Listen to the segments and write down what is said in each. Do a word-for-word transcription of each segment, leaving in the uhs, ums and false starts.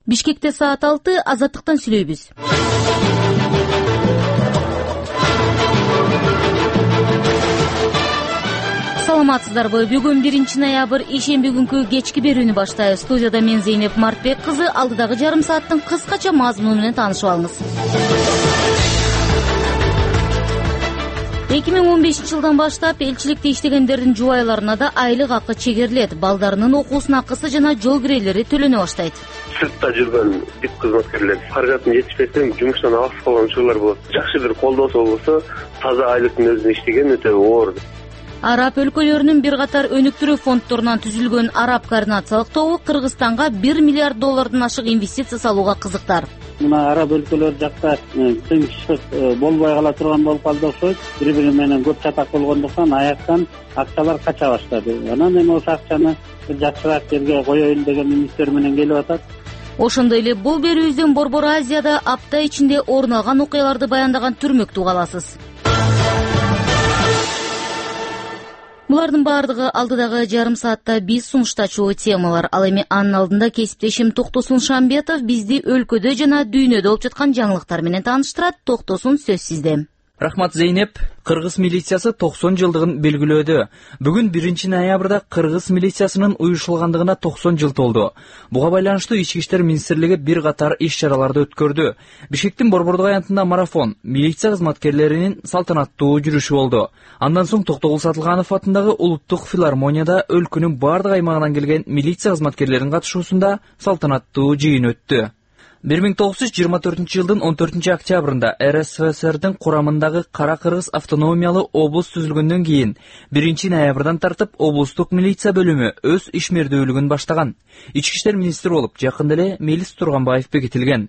Бишкекте саат алты, Азаттыктан сүйлөйбүз. Саламатсыздарбы? Бүгүн биринчи ноябрь ишемби күнкү кечки берүүнү баштайбыз. Студияда мен Зейнеп Мартбек кызы. Алдыдагы жарым сааттын кыскача мазмуну менен таанышып алыңыз. эки миң он бешинчи жылдан баштап элчиликте иштегендердин жубайларына да айлык акы чегерилет. Балдарынын окуусунун акысы жана жол кирелери төлөнө баштайт. Сыртта жүргөн дип кызматкерлер каражатын жетишпесе жумуштан алыс калган учурлар болот. Жакшы бир колдоосу болбосо таза айлыктын өзүн иштеген өтө оор. Араб өлкөлөрүнүн бир катар өнүктүрүү фонддорунан түзүлгөн Араб координациялык тобу Кыргызстанга бир миллиард доллардан ашык инвестиция салууга кызыктар. Мына араб өлкөлөр жакта тынччылык болбой кала турган болуп калды окшойт. Бири-бири менен көп чатак болгондуктан аяктан акчалар кача баштады. Анан эми ошол акчаны жакшыраак жерге коёюн деген үмүттөр менен келип атат. Ошондой эле бул берүүбүздөн Борбор Азияда апта ичинде орун алган окуяларды баяндаган түрмөктү угаласыз. Булардын баардыгы алдыдагы жарым саатта биз сунуштачу темалар. Ал эми анын алдында кесиптешим Токтосун Шамбетов бизди өлкөдө жана дүйнөдө болуп жаткан жаңылыктар менен тааныштырат. Токтосун, сөз сизде. Рахмат, Зейнеп. Кыргыз милициясы токсон жылдыгын белгилөөдө. Бүгүн биринчи ноябрда Кыргыз милициясынын уюшулгандыгына токсон жыл толду. Буга байланыштуу Ички иштер министрлиги бир катар иш-чараларды өткөрдү. Бишкектин Борбордук аянтында марафон, милиция кызматкерлеринин салтанаттуу жүрүшү болду. Андан соң Токтогул Сатылганов атындагы улуттук филармонияда өлкөнүн бардык аймагынан келген милиция кызматкерлеринин катышуусунда салтанаттуу жыйын өттү. бир миң тогуз жүз жыйырма төртүнчү жылдын он төртүнчү октябрында эр эс эф эс эрдин курамындагы Кара Кыргыз автономиялуу облус түзүлгөндөн кийин биринчи ноябрдан тартып облустук милиция бөлүмү өз ишмердүүлүгүн баштаган. Ички иштер министри болуп жакында эле Мелис Турганбаев бекитилген.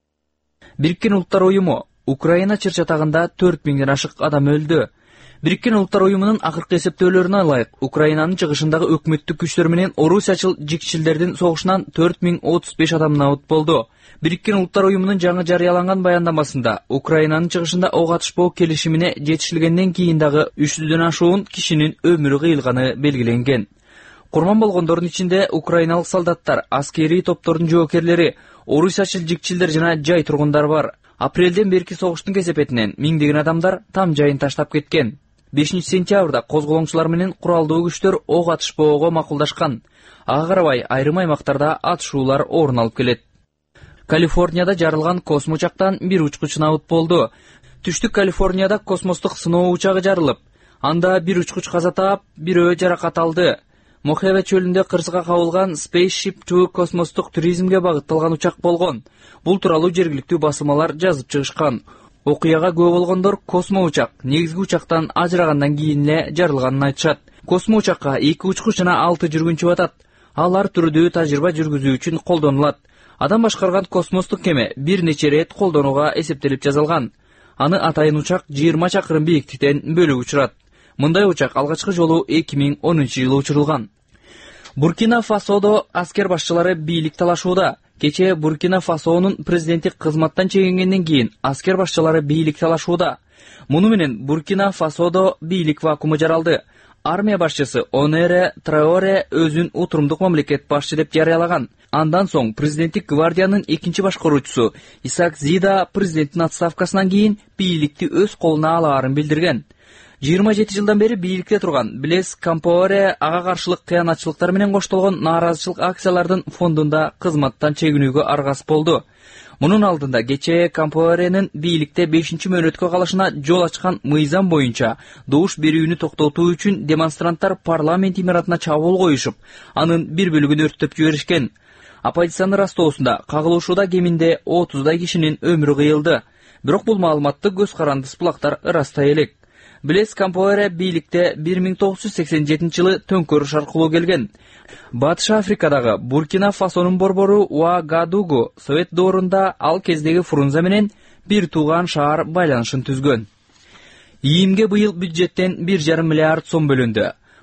Бириккен Улуттар уюму Украина чыр-чатагында төрт миңден ашык адам өлдү. Бириккен Улуттар уюмунун акыркы эсептөөлөрүнө ылайык, Украинанын чыгышындагы өкмөттүк күчтөр менен орусиячыл жикчилдердин согушунан төрт миң отуз беш адам набыт болду. Бириккен Улуттар уюмунун жаңы жарыяланган баяндамасында Украинанын чыгышында ок атышпоо келишимине жетишилгенден кийин дагы үч жүздөн ашуун кишинин өмүрү кыйылганы белгиленген. Курман болгондордун ичинде украиналык солдаттар, аскерий топтордун жоокерлери, орусиячыл жикчилдер жана жай тургундар бар. Апрелден берки согуштун кесепетинен миңдеген адамдар там жайын таштап кеткен. бешинчи сентябрда козголоңчулар менен куралдуу күчтөр ок атышпоого макулдашкан. Ага карабай айрым аймактарда атышуулар орун алып келет. Калифорнияда жарылган космо учактан бир учкуч набыт болду. Түштүк Калифорнияда космостук сыноо учагы жарылып, анда бир учкуч каза таап, бирөө жаракат алды. Мохеве чөлүндө кырсыга кабылган Spaceship two космостук туризмге багытталган учак болгон. Бул тууралуу жергиликтүү басылмалар жазып чыгышкан. Окуяга күбө болгондор космо учак негизги учактан ажырагандан кийин эле жарылганын айтышат. Космо учакка эки учкуч жана алты жүргүнчү батат. Алар түрдүү тажрыйба жүргүзүү үчүн колдонулат. Адам башкарган космостук кеме бир нече рет колдонууга эсептелип жазылган. Аны атайын учак жыйырма чакырым бийиктиктен бөлүп учурат. Мындай учак алгачкы жолу эки миң онунчу жылы учурулган. Буркина Фасодо аскер башчылары бийлик талашууда. Кече Буркина Фасонун президенти кызматтан чегингенден кийин аскер башчылары бийлик талашууда. Муну менен Буркина Фасодо бийлик вакууму жаралды. Армия башчысы Онере Траоре өзүн утурумдук мамлекет башчы деп жарыялаган. Андан соң президенттик гвардиянын экинчи башкаруучусу Исаак Зида президенттин отставкасынан кийин бийликти өз колуна алаарын билдирген. жыйырма жети жылдан бери бийликте турган Блес Кампоре ага каршылык кыянатчылыктар менен коштолгон нааразычылык акциялардын фондунда кызматтан чегинүүгө аргасыз болду. Мунун алдында кечээ Кампоренин бийликте бешинчи мөөнөткө калышына жол ачкан мыйзам боюнча добуш берүүнү токтотуу үчүн демонстранттар парламент имаратына чабуул коюшуп, анын бир бөлүгүн өрттөп жиберишкен. Оппозициянын растоосунда кагылышууда кеминде отуздай кишинин өмүрү кыйылды. Бирок бул маалыматты көз карандыс булактар ырастай элек. Блес Кампоре бийликте бир миң тогуз жүз сексен жетинчи жылы төңкөрүш аркылуу келген. Батыш Африкадагы Буркина Фасонун борбору Уагадугу Совет доорунда ал кездеги Фрунзе менен бир тууган шаар байланышын түзгөн. ИИМге быйыл бюджеттен бир жарым миллиард сом бөлүндү.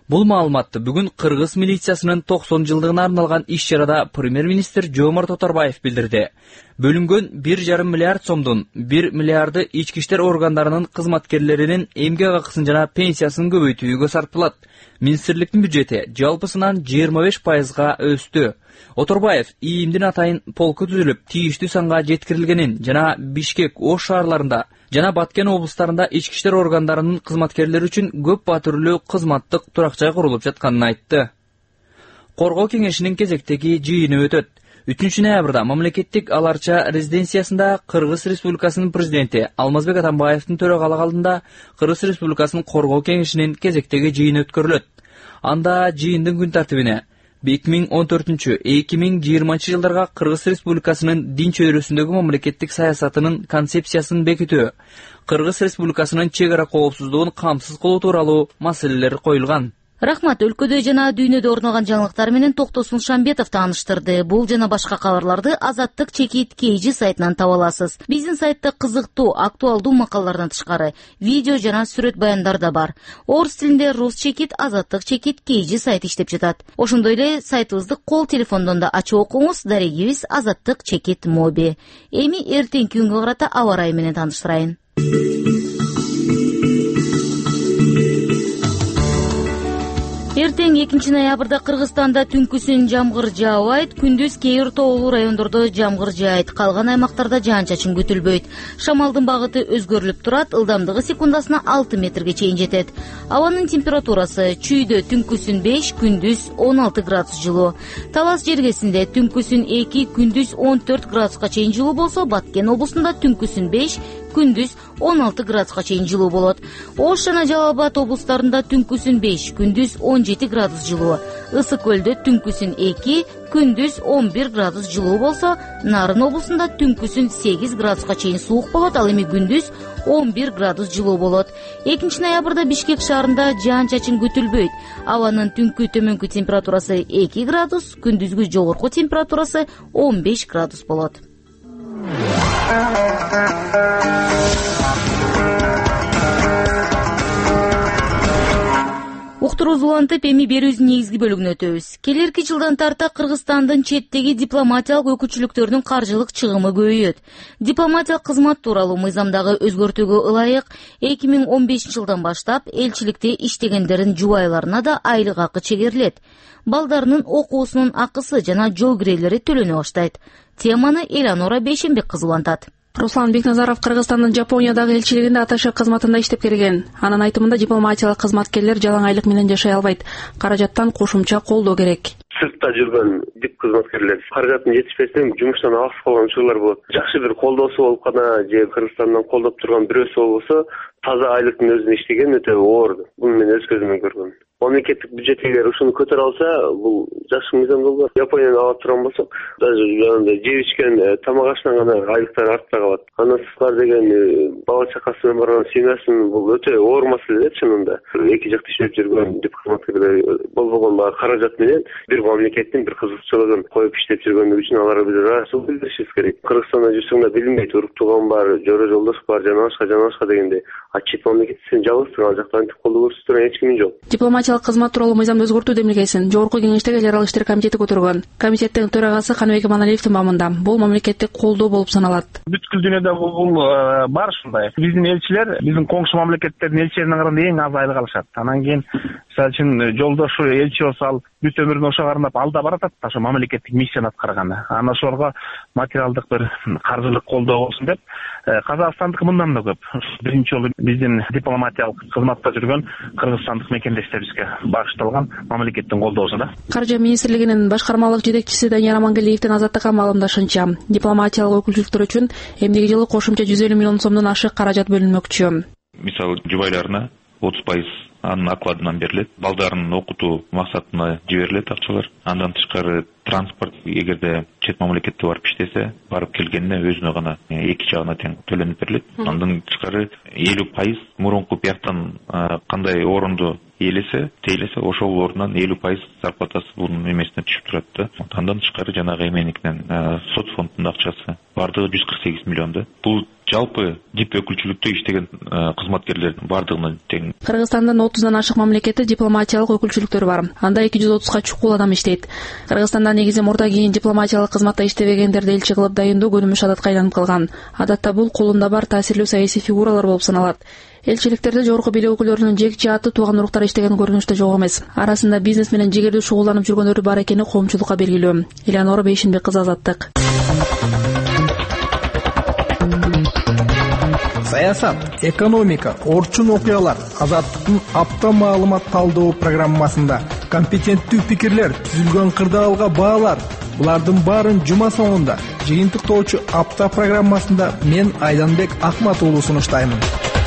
Бул маалыматты бүгүн Кыргыз милициясынын токсон жылдыгына арналган иш-чарада премьер-министр Жомарт Оторбаев билдирди. Бөлүнгөн бир жарым миллиард сомдун бир миллиарды ички иштер органдарынын кызматкерлеринин эмгек акысын жана пенсиясын көбөйтүүгө сарпталат. Министрликтин бюджети жалпысынан жыйырма беш пайызга өстү. Оторбаев ИИМдин атайын полку түзүлүп, тийиштүү санга жеткирилгенин жана Бишкек, Ош шаарларында жана Баткен облустарында ички иштер органдарынын кызматкерлери үчүн көп батүрлүү кызматтык турак-жай курулуп жатканын айтты. Коргоо кеңешинин кезектеги жыйыны өтөт. үчүнчү ноябрда мамлекеттик аларча резиденциясында Кыргыз Республикасынын президенти Алмазбек Атамбаевдин төрагалык алдында Кыргыз Республикасынын Коргоо кеңешинин кезектеги жыйыны өткөрүлөт. Анда жыйындын күн тартибине эки миң он төртүнчү — эки миң жыйырманчы жылдарга Кыргыз Республикасынын дин чөйрөсүндөгү мамлекеттик саясатынын концепциясын бекитүү, Кыргыз Республикасынын чек ара коопсуздугун камсыз кылуу тууралуу маселелер коюлган. Рахмат, өлкөдө жана дүйнөдө орун алган жаңылыктар менен Токтосун Шамбетов тааныштырды. Бул жана башка кабарларды Азаттык чекит Кейжи сайтынан таба аласыз. Биздин сайтта кызыктуу, актуалдуу макалалардан тышкары видео жана сүрөт баяндар да бар. Орус тилинде Рус чекит, Азаттык чекит Кейжи сайты иштеп жатат. Ошондой эле сайтыбызды кол телефондон да ачып окуңуз. Дарегибиз Азаттык чекит моби. Эми эртеңки күнгө карата аба ырайы менен тааныштырайын. Эртең экинчи ноябрда Кыргызстанда түнкүсүн жамгыр жаабайт, күндүз кээ бир тоолуу райондордо жамгыр жаайт, калган аймактарда жаан-чачын күтүлбөйт. Шамалдын багыты өзгөрүлүп турат, ылдамдыгы секундасына алты метрге чейин жетет. Абанын температурасы чүйдө түнкүсүн беш, күндүз он алты градус жылуу. Талас жергесинде түнкүсүн эки, күндүз он төрт градуска чейин жылуу болсо, Баткен облусунда түнкүсүн беш, күндүз он алты градуска чейин жылуу болот. Ош жана Жалал Абад облустарында түнкүсүн беш, күндүз он жети градус жылуу. Ысык көлдө түнкүсүн эки, күндүз он бир градус жылуу болсо, Нарын облусунда түнкүсүн сегиз градуска чейин суук болот, ал эми күндүз он бир градус жылуу болот. экинчи ноябрда Бишкек шаарында жаан-чачын күтүлбөйт. Абанын түнкү төмөнкү температурасы эки градус, күндүзгү жогорку температурасы он беш градус болот. Уктуруубузду улантып, эми берүүбүздүн негизги бөлүгүнө өтөбүз. Келерки жылдан тарта Кыргызстандын четтеги дипломатиялык өкүлчүлүктөрүнүн каржылык чыгымы көбөйөт. Дипломатиялык кызмат тууралуу мыйзамдагы өзгөртүүгө ылайык эки миң он бешинчи жылдан баштап элчиликте иштегендердин жубайларына да айлык акы чегерилет. Балдарынын окуусунун акысы жана жол кирелери төлөнө баштайт. Теманы Эланора Бейшенбек кызы улантат. Руслан Бекназаров Кыргызстандын Жапониядагы элчилигинде аташы кызматында иштеп келген. Анын айтымында дипломатиялык кызматкерлер жалаң айлык менен жашай албайт. Каражаттан кошумча колдоо керек. Сыртта жүргөн дип кызматкерлер каражатын жетишпестен жумуштан алыс калган учурлар болот. Жакшы бир колдоосу болуп гана же Кыргызстандан колдоп турган бирөөсү болбосо, таза айлыктын өзүн иштеген өтө оор. Буну мен өз көзүмөн көргөм. Мамлекеттик бюджет эгер ушуну көтөрө алса, бул жакшы мыйзам болот. Японияны алып турган болсок, даже жанагындай жеп ичкен тамак ашынан гана айлыктар артта калат. Анан сызгар деген бала чакасы менен барган семьясын бул өтө оор маселе чынында. Эки жакта иштеп жүргөн дип кызматкерлер болбогон баягы каражат менен бир мамлекеттин бир кызыкчылыгын коюп иштеп жүргөндүгү үчүн аларга биз ыраазычылык билдиришибиз керек. Кыргызстанда жүрсөң да билинбейт, урук тууган бар, жора жолдош бар, жана башка жана башка дегенде. А чет мамлекетте сен жалгызсың, ал жакта антип колдоо көрсөтүп эч ким жок. Дипломатиялык кызмат тууралуу мыйзамды өзгөртүү демилгесин Жогорку кеңештеги эл аралык иштер комитети көтөргөн. Комитеттин төрагасы Каныбек Аманалиевдин маамында бул мамлекеттик колдоо болуп саналат. Бүткүл дүйнөдө бул бар ушундай. Биздин элчилер, биздин коңшу мамлекеттердин элчилерине караганда эң аз айлык алышат. Анан кийин мисалы үчүн жолдошу элчи болсо ал бүт өмүрүн ошого арнап алда баратат, ошо мамлекеттик миссияны аткарганы. Анан ошолорго материалдык бир каржылык колдоо болсун деп, Казакстандыкы мындан да көп. Биринчи жолу биздин дипломатиялык кызматта жүргөн кыргызстандык мекендештерибизге багышталган мамлекеттин колдоосу да. Каржы министрлигинин башкармалык жетекчиси Данияр Амангелиевдин Азаттыкка маалымдашынча, дипломатиялык өкүлчүлүктөр үчүн эмдиги жылы кошумча жүз элүү миллион сомдон ашык каражат бөлүнмөкчү. Мисалы, жубайларына отуз пайыз анын окладынан берилет, балдарын окутуу максатына жиберилет акчалар. Андан тышкары транспорт, эгерде чет мамлекетте барып иштесе, барып келгенине өзүнө гана эки жагына тең төлөнүп берилет. Андан тышкары элүү пайыз мурунку бияктан кандай орунду ээлесе, тейлесе, ошол орундан элүү пайыз зарплатасы бунун эмесине түшүп турат да. Андан тышкары жанагы эменикинен сот фондунун акчасы бардыгы жүз кырк сегиз миллион да. Бул жалпы дип өкүлчүлүктө иштеген кызматкерлердин бардыгына тең. Кыргызстандын отуздан ашык мамлекетте дипломатиялык өкүлчүлүктөр бар. Анда эки жүз отузга чукул адам иштейт. Кыргызстанда негизи мурда кийин дипломатиялык кызматта иштебегендерди элчи кылып дайындоо күнүмүш адатка айланып калган. Адатта бул колунда бар таасирлүү саясий фигуралар болуп саналат. Элчиликтерде жогорку бийлик өкүлдөрүнүн жеке жааты тууган уруктар иштеген көрүнүштө жок эмес. Арасында бизнес менен жегердүү шугулданып жүргөндөр бар экени коомчулукка белгилүү. Элеонора Бейшинбек кызы, Азаттык. Саясат, экономика, орчун окуялар Азаттыктын апта маалымат талдоо программасында компетенттүү пикирлер, түзүлгөн кырдаалга баалар. Булардын баарын жума соңунда жыйынтыктоочу апта программасында мен Айданбек Акмат уулу сунуштаймын.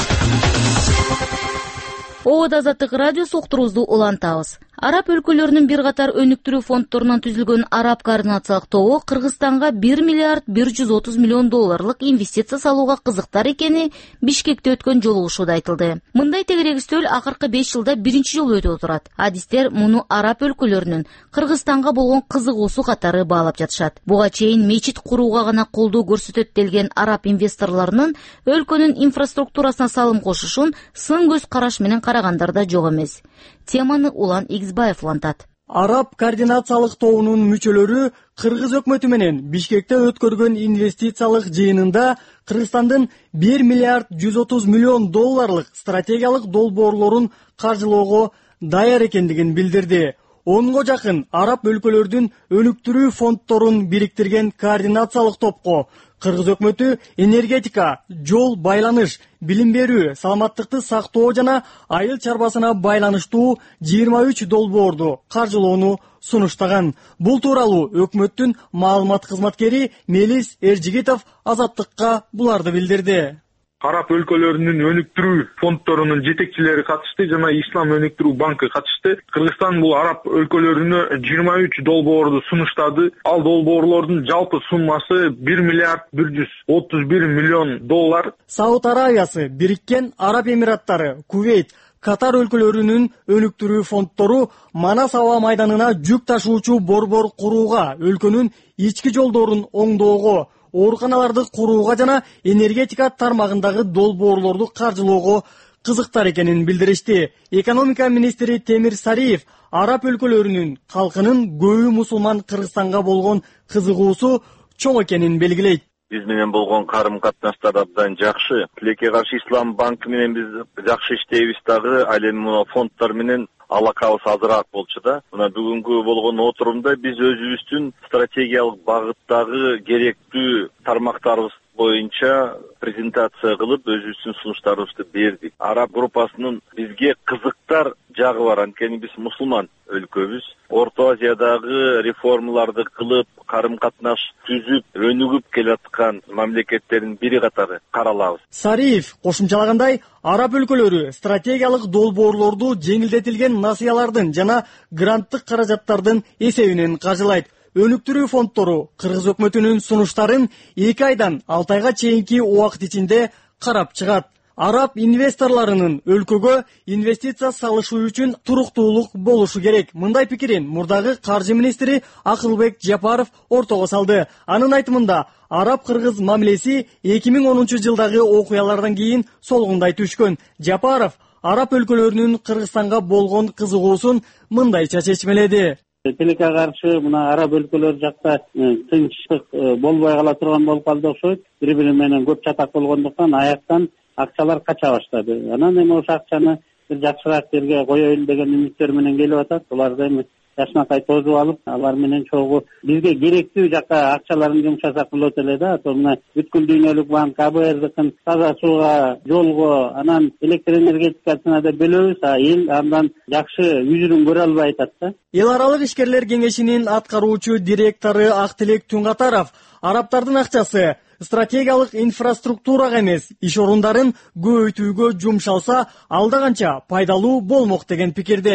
Оода Азаттык радиосу уктуруубузду улантабыз. Араб өлкөлөрүнүн бир катар өнүктүрүү фонддорунан түзүлгөн Араб координациялык тобу Кыргызстанга бир миллиард бир жүз отуз миллион долларлык инвестиция салууга кызыктар экени Бишкекте өткөн жолугушууда айтылды. Мындай тегерегистөл акыркы беш жылда биринчи жолу өтүп турат. Адистер муну Араб өлкөлөрүнүн Кыргызстанга болгон кызыгуусу катары баалап жатышат. Буга чейин мечит курууга гана колдоо көрсөтөт делген араб инвесторлорунун өлкөнүн инфраструктурасына салым кошушун сын көз караш менен карагандар да жок эмес. Теманы Улан Игзбаев улантат. Араб координациялык тобунун мүчөлөрү Кыргыз өкмөтү менен Бишкекте өткөргөн инвестициялык жыйынында Кыргызстандын бир миллиард жүз отуз миллион долларлык стратегиялык долбоорлорун каржылоого даяр экендигин билдирди. онго жакын араб өлкөлөрдүн өнүктүрүү фонддорун бириктирген координациялык топко Кыргыз өкмөтү энергетика, жол, байланыш, билим берүү, саламаттыкты сактоо жана айыл чарбасына байланыштуу жыйырма үч долбоорду каржылоону сунуштаган. Бул тууралуу өкмөттүн маалымат кызматкери Мелис Эржигитов Азаттыкка буларды билдирди. Араб өлкөлөрүнүн өнүктүрүү фонддорунун жетекчилери катышты жана Ислам өнүктүрүү банкы катышты. Кыргызстан бул араб өлкөлөрүнө жыйырма үч долбоорду сунуштады. Ал долбоорлордун жалпы суммасы бир миллиард бир жүз отуз бир миллион доллар. Сауд Аравиясы, Бириккен Араб Эмираттары, Кувейт, Катар өлкөлөрүнүн өнүктүрүү фонддору Манас аба майданына жүк ташуучу борбор курууга, өлкөнүн ички жолдорун оңдоого, ооруканаларды курууга жана энергетика тармагындагы долбоорлорду каржылоого кызыктар экенин билдиришти. Экономика министри Темир Сариев араб өлкөлөрүнүн калкынын көбү мусулман Кыргызстанга болгон кызыгуусу чоң экенин белгилейт. Биз менен болгон карым катнаштар абдан жакшы. Тилекке каршы Ислам банкы менен биз жакшы иштейбиз дагы, ал эми мына фонддор менен алакабыз азыраак болчу да. Мына бүгүнкү болгон отурумда биз өзүбүздүн стратегиялык багыттагы керектүү тармактарыбыз боюнча презентация кылып өзүбүздүн сунуштарыбызды бердик. Араб группасынын бизге кызыктар жагы бар, анткени биз мусулман өлкөбүз. Орто Азиядагы реформаларды кылып, карым катнаш түзүп, өнүгүп келаткан мамлекеттердин бири катары каралабыз. Сариев кошумчалагандай, араб өлкөлөрү стратегиялык долбоорлорду жеңилдетилген насыялардын жана гранттык каражаттардын эсебинен каржылайт. Өнүктүрүү фонддору Кыргыз өкмөтүнүн сунуштарын эки айдан алты айга чейинки убакыт ичинде карап чыгат. Араб инвесторлорунун өлкөгө инвестиция салышы үчүн туруктуулук болушу керек. Мындай пикирин мурдагы каржы министри Акылбек Жапаров ортого салды. Анын айтымында, араб-кыргыз мамилеси эки миң онунчу жылдагы окуялардан кийин солгундай түшкөн. Жапаров араб өлкөлөрүнүн Кыргызстанга болгон кызыгуусун мындайча чечмеледи. Тилекке каршы мына араб өлкөлөр жакта тынчтык болбой кала турган болуп калды окшойт. Бири бири менен көп чатак болгондуктан аяктан акчалар кача баштады. Анан эми ошол акчаны бир жакшыраак жерге коёюн деген үмүттөр менен келип атат. Буларды эми жашнакай тосуп алып, алар менен чогуу бизге керектүү жакка акчаларын жумшасак болот эле да. То мына бүткүл дүйнөлүк банк, А Б Рдыкын таза сууга, жолго, анан электр энергетикасына да бөлөбүз, а эл андан жакшы жүзүрүн көрө албай атат да. Эл аралык ишкерлер кеңешинин аткаруучу директору Актилек Туңгатаров арабтардын акчасы стратегиялык инфраструктурага эмес, иш орундарын көбөйтүүгө жумшалса, алда канча пайдалуу болмок деген пикирде.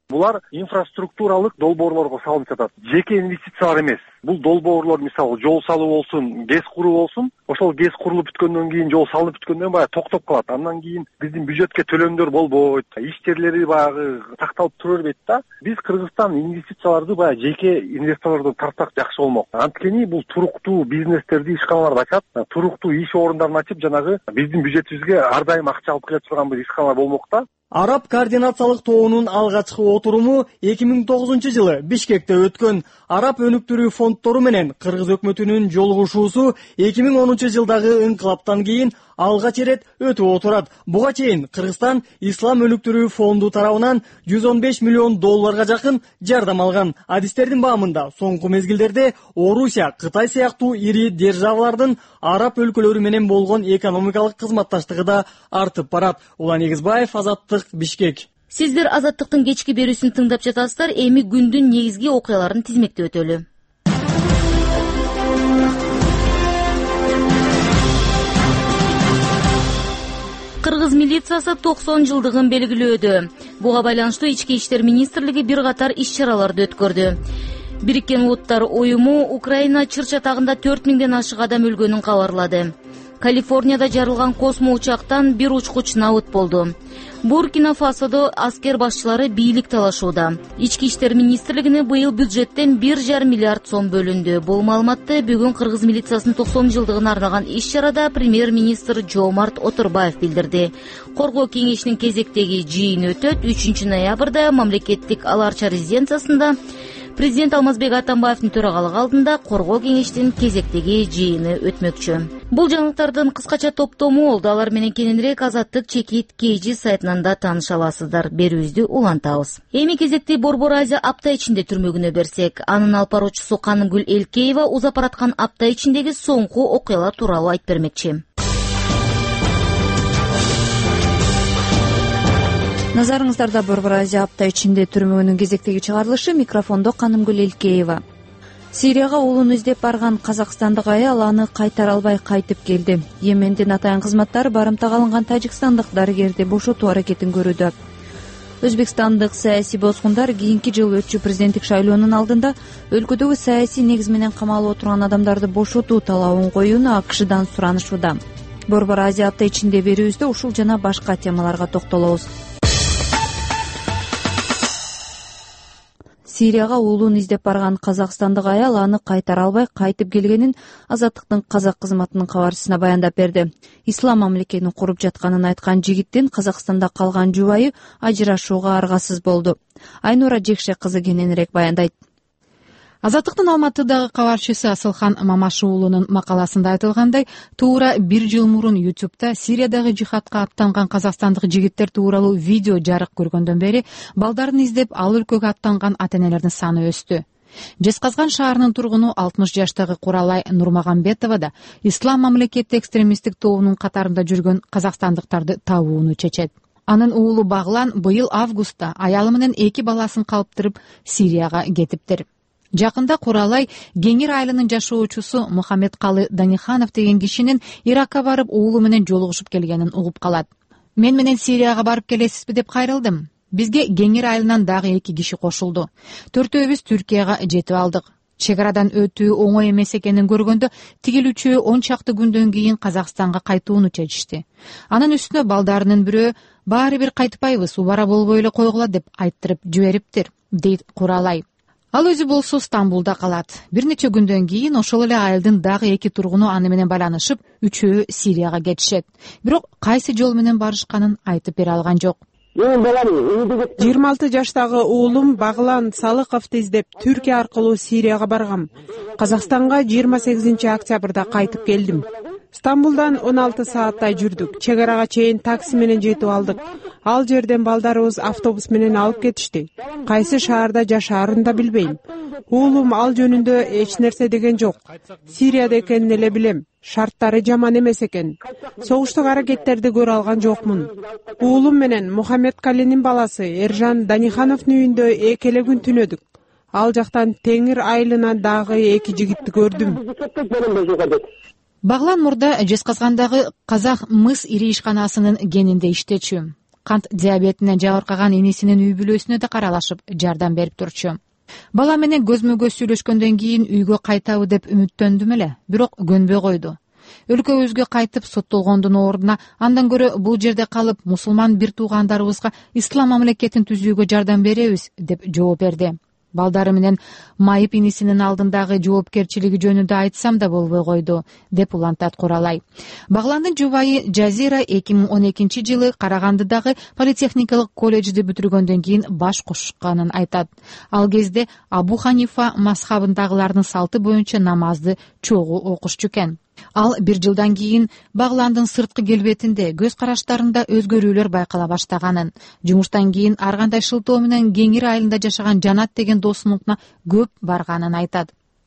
Булар инфраструктуралык долбоорлорго салынып жатат. Жеке инвестициялар эмес. Бул долбоорлор мисалы жол салуу болсун, ГЭС куруу болсун. Ошол ГЭС курулуп бүткөндөн кийин, жол салынып бүткөндөн баягы токтоп калат. Андан кийин биздин бюджетке төлөмдөр болбойт. Иш жерлери баягы такталып тура бербейт да. Биз Кыргызстан инвестицияларды баягы жеке инвесторлордон тартсак жакшы болмок. Анткени бул туруктуу бизнестерди, ишканаларды ачат, туруктуу иш орундарын ачып, жанагы биздин бюджетибизге ар дайым акча алып келе турган бир ишканалар болмок да. Араб координациялык тобунун алгачкы отуруму эки миң тогузунчу жылы Бишкекте өткөн. Араб өнүктүрүү фонддору менен Кыргыз өкмөтүнүн жолугушуусу эки миң онунчу жылдагы инкылаптан кийин алгач ирет өтүп отурат. Буга чейин Кыргызстан Ислам өнүктүрүү фонду тарабынан жүз он беш миллион долларга жакын жардам алган. Адистердин баамында соңку мезгилдерде Орусия, Кытай сыяктуу ири державалардын араб өлкөлөрү менен болгон экономикалык кызматташтыгы да артып барат. Улан Эгизбаев, Азаттык, Бишкек. Сиздер Азаттыктын кечки берүүсүн тыңдап жатасыздар. Эми күндүн негизги окуяларын тизмектеп өтөлү. Кыргыз милициясы токсон жылдыгын белгилөөдө. Буга байланыштуу Ички иштер министрлиги бир катар иш-чараларды өткөрдү. Бириккен Улуттар уюму Украина чыр-чатагында төрт миңден ашык адам өлгөнүн кабарлады. Калифорнияда жарылган космо учактан бир учкуч набыт болду. Буркина-Фасодо аскер башчылары бийлик талашууда. Ички иштер министрлигине быйыл бюджеттен бир жарым миллиард сом бөлүндү. Бул маалыматты бүгүн Кыргыз милициясынын токсон жылдыгына арналган иш-чарада премьер-министр Жомарт Отурбаев билдирди. Коргоо кеңешинин кезектеги жыйыны өтөт. үчүнчү ноябрда мамлекеттик Аларча резиденциясында Президент Алмазбек Атамбаевдин төрагалыгы алдында Коргоо кеңештин кезектеги жыйыны өтмөкчү. Бул жаңылыктардын кыскача топтому болду. Алар менен кененирээк Азаттык чекит кей жи сайтынан да тааныша аласыздар. Берүүбүздү улантабыз. Эми кезекти Борбор Азия апта ичинде түрмөгүнө берсек, анын алып баруучусу Канымгүл Элкеева узап бараткан апта ичиндеги соңку окуялар тууралуу айтып бермекчи. Назарыңыздарда Борбор Азия апта ичинде түрмөгүнүн кезектеги чыгарылышы. Микрофондо Канымгүл Элкеева. Сирияга уулун издеп барган казакстандык аял аны кайтара албай кайтып келди. Йемендин атайын кызматтары барымтага алынган тажикстандык дарыгерди бошотуу аракетин көрүүдө. Өзбекстандык саясий бозгундар кийинки жылы өтчү президенттик шайлоонун алдында өлкөдөгү саясий негиз менен камалып отурган адамдарды бошотуу талабын коюуну АКШдан суранышууда. Борбор Азия апта ичинде берүүбүздө ушул жана башка темаларга токтолобуз. Сирияга уулун издеп барган казакстандык аял аны кайтара албай кайтып келгенин Азаттыктын казак кызматынын кабарчысына баяндап берди. Ислам мамлекетин куруп жатканын айткан жигиттин Казакстанда калган жубайы ажырашууга аргасыз болду. Айнура Жекше кызы кененирээк баяндайт. Азаттыктын Алматыдагы кабарчысы Асылхан Мамашуулунун макаласында айтылгандай, туура бир жыл мурун ютубта Сириядагы жихадка аттанган казакстандык жигиттер тууралуу видео жарык көргөндөн бери балдарын издеп ал өлкөгө аттанган ата-энелердин саны өстү. Жезказган шаарынын тургуну алтымыш жаштагы Куралай Нурмагамбетова да Ислам мамлекети экстремисттик тобунун катарында жүргөн казакстандыктарды табууну чечет. Анын уулу Баглан быйыл августта аялы менен эки баласын калыптырып Сирияга кетиптир. Жакында Куралай Кеңир айылынын жашоочусу Мухаммед Калы Даниханов деген кишинин Иракка барып уулу менен жолугушуп келгенин угуп калат. Мен менен Сирияга барып келесизби деп кайрылдым. Бизге Кеңир айылынан дагы эки киши кошулду. Төртөөбүз Түркияга жетип алдык. Чек арадан өтүү оңой эмес экенин көргөндө тигил үчөө он чакты күндөн кийин Казакстанга кайтууну чечишти. Анын үстүнө балдарынын бирөө баары бир кайтпайбыз, убара болбой эле койгула деп айттырып жибериптир, дейт Куралай. Ал өзү болсо Стамбулда калат. Бир нече күндөн кийин ошол эле айылдын дагы эки тургуну аны менен байланышып, үчөө Сирияга кетишет. Бирок кайсы жол менен барышканын айтып бере алган жок. жыйырма алты жаштагы уулум Баглан Салыковду издеп Түркия аркылуу Сирияга баргам. Казакстанга жыйырма сегизинчи октябрда кайтып келдим. Стамбулдан он алты сааттай жүрдүк. Чек арага чейин такси менен жетип алдык. Ал жерден балдарыбыз автобус менен алып кетишти. Кайсы шаарда жашаарын да билбейм. Уулум ал жөнүндө эч нерсе деген жок. Сирияда экенин эле билем. Шарттары жаман эмес экен. Согуштук аракеттерди көрө алган жокмун. Уулум менен Мухаммед Калинин баласы Эржан Данихановдун үйүндө эки эле күн түнөдүк. Ал жактан Теңир айылынан дагы эки жигитти көрдүм. Баглан мурда Жезказгандагы Казак мыс ири ишканасынын кенинде иштечү. кант диабетине жабыркаган инисинин үй бүлөсүнө да каралашып жардам берип турчу. Бала менен көзмө көз сүйлөшкөндөн кийин үйгө кайтабы деп үмүттөндүм эле, бирок көнбөй койду. Өлкөбүзгө кайтып соттолгондун ордуна андан көрө бул жерде калып мусулман бир туугандарыбызга ислам мамлекетин түзүүгө жардам беребиз деп жооп берди. Балдары менен майып инисинин алдындагы жоопкерчилиги жөнүндө айтсам да болбой койду деп улантат Куралай. Багландын жубайы Жазира эки миң он экинчи жылы Карагандыдагы политехникалык колледжди бүтүргөндөн кийин баш кошканын айтат. Ал кезде Абу Ханифа мазхабындагылардын салты боюнча намазды чогуу окушчу экен. Ал бир жылдан кийин Багландын сырткы келбетинде, көз караштарында өзгөрүүлөр байкала баштаганын, жумуштан кийин ар кандай шылтоо менен Кеңир айылында жашаган Жанат деген досунуна көп барганын айтат.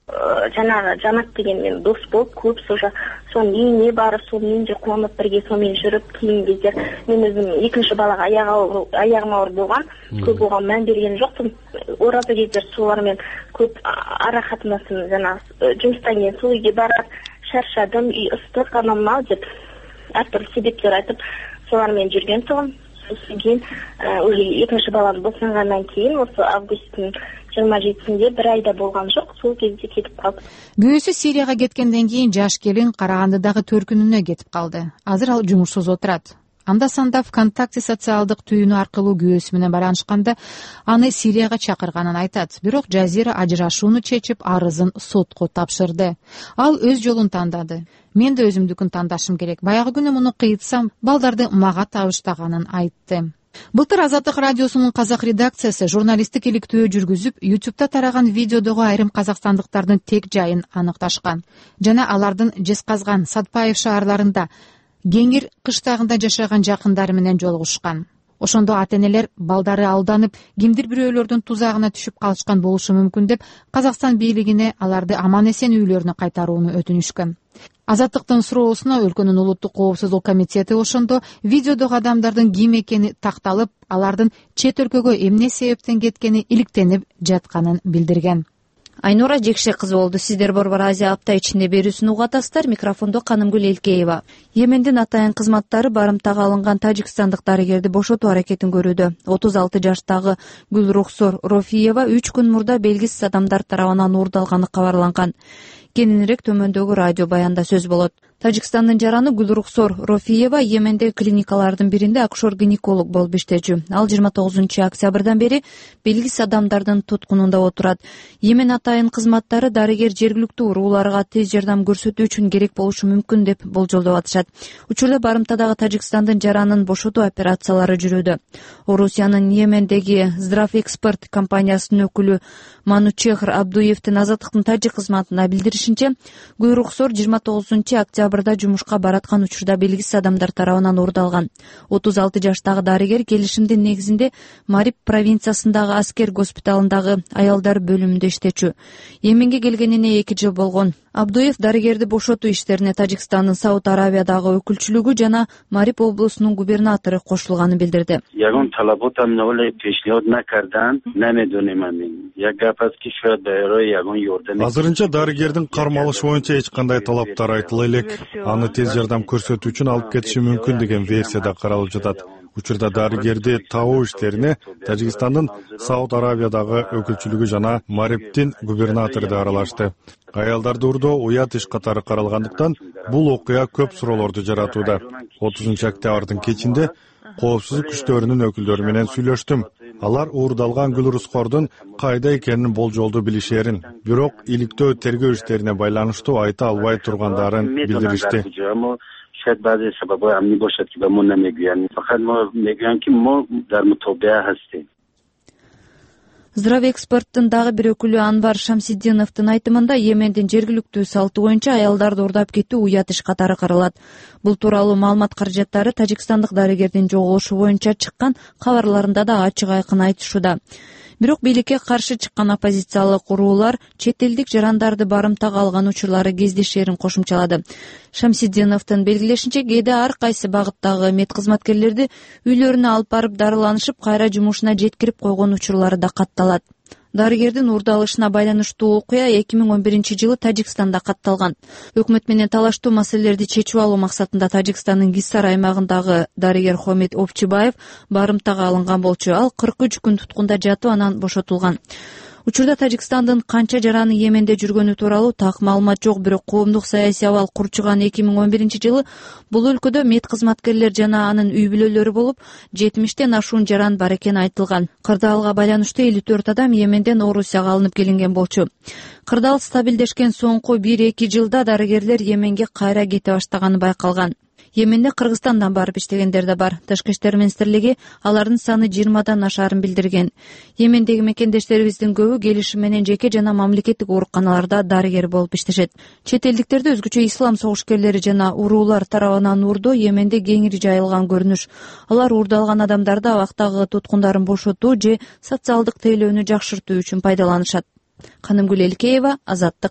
Жанагы Жанат деген мен дос болуп, көп ошо сонун үйүнө барып, сонун үйүндө кубанып бирге сонун жүрүп, кийин кездер мен өзүм экинчи балага аягым оор болгон, көп ого маан берген жокмун. Ораза кездер солар менен көп ара катнасын, жанагы жумуштан кийин сол үйгө барып шаршадым, үй ыстык, анан мал деп ар түрдүү себептер айтып, солар менен жүргөн тугум. Сосын кийин уже экинчи балам босонгандан кийин осы августтун жыйырма жетисинде бир айда болгон жок, сол кезде кетип калды. Күйөөсү Сирияга кеткенден кийин жаш келин Карагандыдагы төркүнүнө кетип калды. Азыр ал жумушсуз отурат. Анда-санда ВКонтакте социалдык түйүнү аркылуу күйөөсү менен байланышканда аны Сирияга чакырганын айтат. Бирок Жазира ажырашууну чечип, арызын сотко тапшырды. Ал өз жолун тандады. Мен да өзүмдүкүн тандашым керек. Баягы күнү муну кыйтсам, балдарды мага табыштаганын айтты. Былтыр Азаттык радиосунун казак редакциясы журналисттик иликтөө жүргүзүп, ютубта тараган видеодогу айрым казакстандыктардын тек жайын аныкташкан жана алардын Жезказган, Сатпаев шаарларында, Кеңир кыштагында жашаган жакындары менен жолугушкан. Ошондо ата-энелер балдары алданып, кимдир бирөөлөрдүн тузагына түшүп калышкан болушу мүмкүн деп Казакстан бийлигине аларды аман-эсен үйлөрүнө кайтарууну өтүнүшкөн. Азаттыктын суроосуна өлкөнүн улуттук коопсуздук комитети ошондо видеодогу адамдардын ким экени такталып, алардын чет өлкөгө эмне себептен кеткени иликтенип жатканын билдирген. Айнура Жекше кызы болду. Сиздер Борбор Азия апта ичинде берүүсүн угуп атасыздар. Микрофондо Канымгүл Элкеева. Йемендин атайын кызматтары барымтага алынган тажикстандык дарыгерди бошотуу аракетин көрүүдө. отуз алты жаштагы Гүлрухсор Рофиева үч күн мурда белгисиз адамдар тарабынан уурдалганы кабарланган. Кененирээк төмөндөгү радио баянда сөз болот. Тажикстандын жараны Гүлрухсор Рофиева Йемендеги клиникалардын биринде акушер-гинеколог болуп иштечү. Ал жыйырма тогузунчу октябрдан бери белгисиз адамдардын туткунунда отурат. Йемен атайын кызматтары дарыгер жергиликтүү урууларга тез жардам көрсөтүү үчүн керек болушу мүмкүн деп болжолдоп атышат. Учурда барымтадагы Тажикстандын жаранын бошотуу операциялары жүрүүдө. Орусиянын Йемендеги Здравэкспорт компаниясынын өкүлү Манучехр Абдуевдин Азаттыктын тажик кызматына билдиришинче, Гүлрухсор жыйырма тогузунчу октябрда жумушка бараткан учурда белгисиз адамдар тарабынан уурдалган. отуз алты жаштагы дарыгер келишимдин негизинде Марип провинциясындагы аскер госпиталындагы аялдар бөлүмүндө иштечү. Йеменге келгенине эки жыл болгон. Абдуев дарыгерди бошотуу иштерине Тажикстандын Сауд Аравиядагы өкүлчүлүгү жана Марип облусунун губернатору кошулганын билдирди. Ягон талаботам ноле пешниҳод накардан, намедонем мен. Як гап аст ки шояд ба эрои ягон ёрдам. Азырынча дарыгердин кармалышы боюнча эч кандай талаптар айтыла элек. Аны тез жардам көрсөтүү үчүн алып кетиши мүмкүн деген версияда каралып жатат. Учурда дарыгерди табуу иштерине Тажикстандын Сауд Аравиядагы өкүлчүлүгү жана Мариптин губернатору да аралашты. Аялдарды уурдоо уят иш катары каралгандыктан бул окуя көп суроолорду жаратууда. отузунчу октябрдын кечинде коопсуздук күчтөрүнүн өкүлдөрү менен сүйлөштүм. Алар уурдалган Гүлрухсордун кайда экенин болжолдуу билишерин, бирок иликтөө тергөө иштерине байланыштуу айта албай тургандарын билдиришти. شاید بعضی سبب‌های امنی باشد که به ما نمیگویند فقط ما میگویند که ما در متابعه هستیم. Здравэкспорттун дагы бир өкүлү Анвар Шамсиддиновдун айтымында Йемендин жергиликтүү салты боюнча аялдарды уурдап кетүү уят иш катары каралат. Бул тууралуу маалымат каражаттары тажикстандык дарыгердин жоголушу боюнча чыккан кабарларында да ачык айкын айтышууда. Бирок бийликке каршы чыккан оппозициялык уруулар чет элдик жарандарды барымтага алган учурлары кездешерин кошумчалады. Шамсиддиновдун белгилешинче, кээде ар кайсы багыттагы мед кызматкерлерди үйлөрүнө алып барып дарыланышып, кайра жумушуна жеткирип койгон учурлары да катталат. дарыгердин уурдалышына байланыштуу окуя эки миң он биринчи жылы Тажикстанда катталган. Өкмөт менен талаштуу маселелерди чечип алуу максатында Тажикстандын Гиссар аймагындагы дарыгер Хомид Опчубаев барымтага алынган болчу. Ал кырк үч күн туткунда жатып анан бошотулган. Учурда Тажикстандын канча жараны Йеменде жүргөнү тууралуу так маалымат жок, бирок коомдук саясий абал курчуган эки миң он биринчи жылы бул өлкөдө мед кызматкерлер жана анын үй бүлөлөрү болуп жетимиштен ашуун жаран бар экени айтылган. Кырдаалга байланыштуу элүү төрт адам Йеменден Орусияга алынып келинген болчу. Кырдаал стабилдешкен соңку бир эки жылда дарыгерлер Йеменге кайра кете баштаганы байкалган. Йеменде Кыргызстандан барып иштегендер да бар. Тышкы иштер министрлиги алардын саны жыйырмадан ашарын билдирген. Йемендеги мекендештерибиздин көбү келишим менен жеке жана мамлекеттик ооруканаларда дарыгер болуп иштешет. Чет элдиктерде өзгөчө ислам согушкерлери жана уруулар тарабынан уурдоо Йеменде кеңири жайылган көрүнүш. Алар уурдалган адамдарды абактагы туткундарын бошотуу же социалдык тейлөөнү жакшыртуу үчүн пайдаланышат. Канымгүл Элкеева, Азаттык.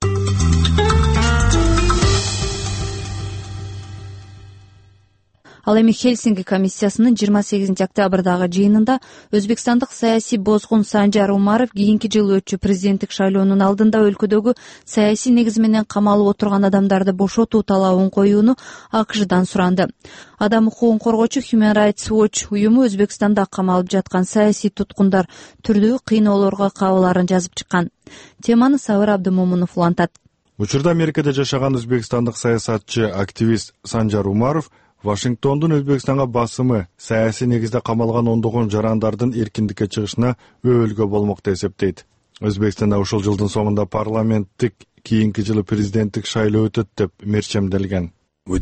Ал эми Хельсинки комиссиясынын жыйырма сегизинчи октябрдагы жыйынында өзбекстандык саясий бозгун Санжар Умаров кийинки жылы өтчү президенттик шайлоонун алдында өлкөдөгү саясий негиз менен камалып отурган адамдарды бошотуу талабын коюуну АКШдан суранды. Адам укугун коргоочу Human Rights Watch уюму Өзбекстанда камалып жаткан саясий туткундар түрдүү кыйноолорго кабыларын жазып чыккан. Теманы Сабыр Абдымомунов улантат. Учурда Америкада жашаган өзбекстандык саясатчы активист Санжар Умаров Вашингтондун Өзбекстанга басымы саясий негизде камалган ондогон жарандардын эркиндикке чыгышына өбөлгө болмок деп эсептейт. Өзбекстанда ушул жылдын соңунда парламенттик, кийинки жылы президенттик шайлоо өтөт деп мерчемделген. Биз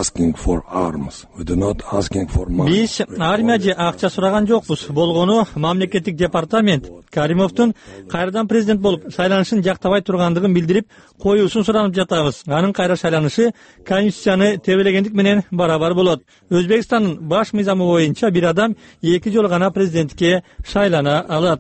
армия же акча сураган жокпуз. Болгону мамлекеттик департамент Каримовдун кайрадан президент болуп шайланышын жактабай тургандыгын билдирип коюусун суранып жатабыз. Анын кайра шайланышы конституцияны тебелегендик менен барабар болот. Өзбекстандын баш мыйзамы боюнча бир адам эки жолу гана президентке шайлана алат.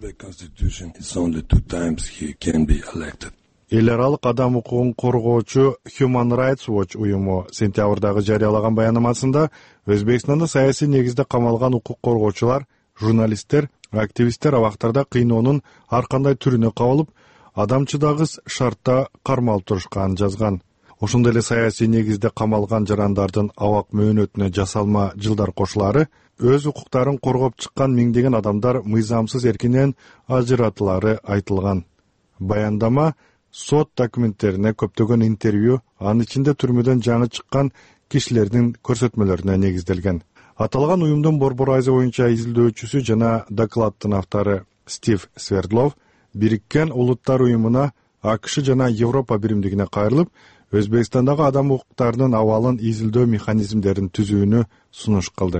Эл аралык адам укугун коргоочу Human Rights Watch уюму сентябрдагы жарыялаган баянамасында Өзбекстанда саясий негизде камалган укук коргоочулар, журналисттер, активисттер абактарда кыйноонун ар кандай түрүнө кабылып, адамчыдагыс шартта кармалып турушканын жазган. Ошондой эле саясий негизде камалган жарандардын абак мөөнөтүнө жасалма жылдар кошулары, өз укуктарын коргоп чыккан миңдеген адамдар мыйзамсыз эркинен ажыратылары айтылган. Баяндама сот документтерине, көптөгөн интервью, анын ичинде түрмөдөн жаңы чыккан кишилердин көрсөтмөлөрүнө негизделген. Аталган уюмдун Борбор Азия боюнча изилдөөчүсү жана докладдын автору Стив Свердлов Бириккен Улуттар уюмуна АКШ жана Европа биримдигине кайрылып, Өзбекстандагы адам укуктарынын абалын изилдөө механизмдерин түзүүнү сунуш кылды.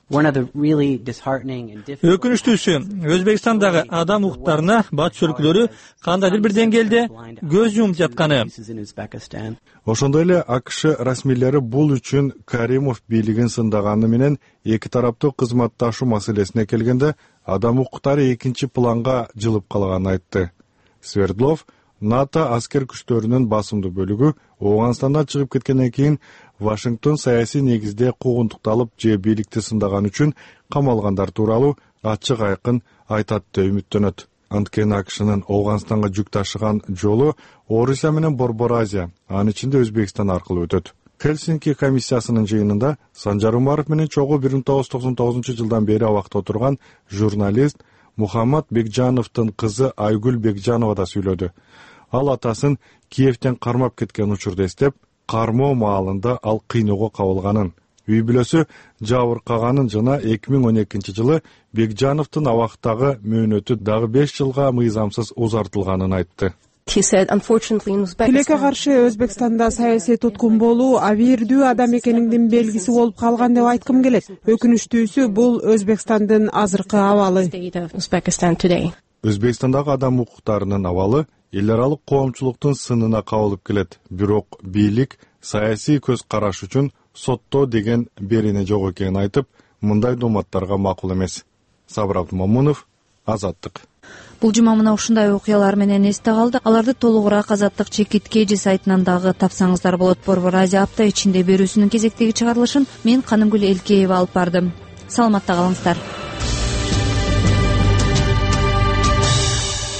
Өкүнүчтүүсү, Өзбекстандагы адам укуктарына батыш өлкөлөрү кандайдыр бир деңгээлде көз жумуп жатканы. Ошондой эле АКШ расмийлери бул үчүн Каримов бийлигин сындаганы менен эки тараптуу кызматташуу маселесине келгенде адам укуктары экинчи планга жылып калганын айтты. Свердлов НАТО аскер күчтөрүнүн басымдуу бөлүгү Ооганстандан чыгып кеткенден кийин Вашингтон саясий негизде куугунтукталып же бийликти сындаган үчүн камалгандар тууралуу ачык айкын айтат деп үмүттөнөт. Анткени АКШнын Ооганстанга жүк ташыган жолу Орусия менен Борбор Азия, анын ичинде Өзбекстан аркылуу өтөт. Хельсинки комиссиясынын жыйынында Санжар Умаров менен чогуу бир миң тогуз жүз токсон тогузунчу жылдан бери абакта отурган журналист Мухаммад Бекжановдун кызы Айгүл Бекжанова да сүйлөдү. Ал атасын Киевден кармап кеткен учурду эстеп, кармоо маалында ал кыйноого кабылганын, үй бүлөсү жабыркаганын жана эки миң он экинчи жылы Бекжановдун абактагы мөөнөтү дагы беш жылга мыйзамсыз узартылганын айтты. Тилекке каршы Өзбекстанда саясий туткун болуу абийирдүү адам экениңдин белгиси болуп калган деп айткым келет. Өкүнүчтүүсү бул Өзбекстандын азыркы абалы. Өзбекстандагы адам укуктарынын абалы эл аралык коомчулуктун сынына кабылып келет. Бирок бийлик саясий көз караш үчүн соттоо деген берене жок экенин айтып, мындай дооматтарга макул эмес. Сабыр Абдымомунов, Азаттык. Бул жума мына ушундай окуялар менен эсте калды. Аларды толугураак Азаттык чекит кежи сайтынан дагы тапсаңыздар болот. Борбор Азия апта ичинде берүүсүнүн кезектеги чыгарылышын мен Канымгүл Элкеева алып бардым. Саламатта калыңыздар.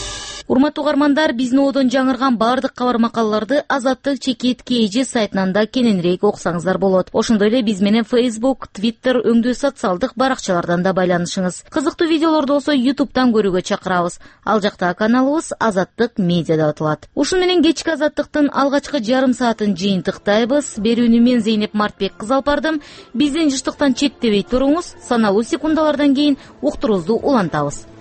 Урматтуу угармандар, биздин одон жаңырган баардык кабар макалаларды Азаттык чекит kg сайтынан да кененирээк окусаңыздар болот. Ошондой эле биз менен Facebook, Twitter өңдүү социалдык баракчалардан да байланышыңыз. Кызыктуу видеолорду болсо YouTube'дан көрүүгө чакырабыз. Ал жакта каналыбыз Азаттык медиа деп аталат. Ушун менен кечки Азаттыктын алгачкы жарым саатын жыйынтыктайбыз. Берүүнү мен Зейнеп Мартбек кыз алып бардым. Биздин жыштыктан четтебей туруңуз. Саналуу секундалардан кийин уктуруубузду улантабыз.